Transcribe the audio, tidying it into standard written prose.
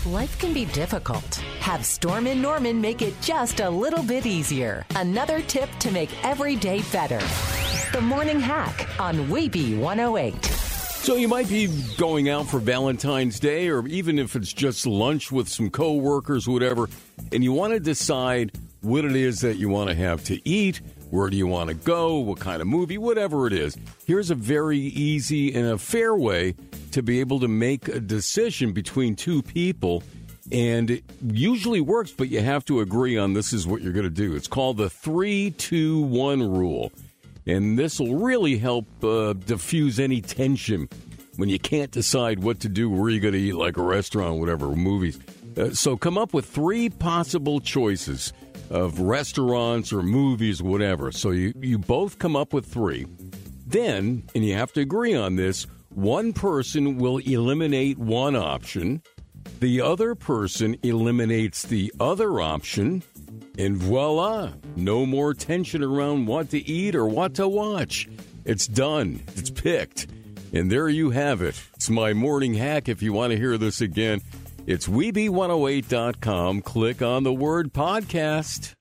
life can be difficult, have Storm and Norman make it just a little bit easier. Another tip to make every day better. The Morning Hack on Weeby 108. So you might be going out for Valentine's Day, or even if it's just lunch with some coworkers, whatever, and you want to decide what it is that you want to have to eat, where do you want to go, what kind of movie, whatever it is. Here's a very easy and a fair way to be able to make a decision between two people. And it usually works, but you have to agree on this is what you're going to do. It's called the 3-2-1 rule. And this will really help diffuse any tension when you can't decide what to do, where you're going to eat, like a restaurant, whatever, movies. So come up with 3 possible choices of restaurants or movies, whatever. So you both come up with 3. Then, and you have to agree on this, one person will eliminate one option. The other person eliminates the other option. And voila, no more tension around what to eat or what to watch. It's done. It's picked. And there you have it. It's my morning hack. If you want to hear this again, it's Weeby108.com. Click on the word podcast.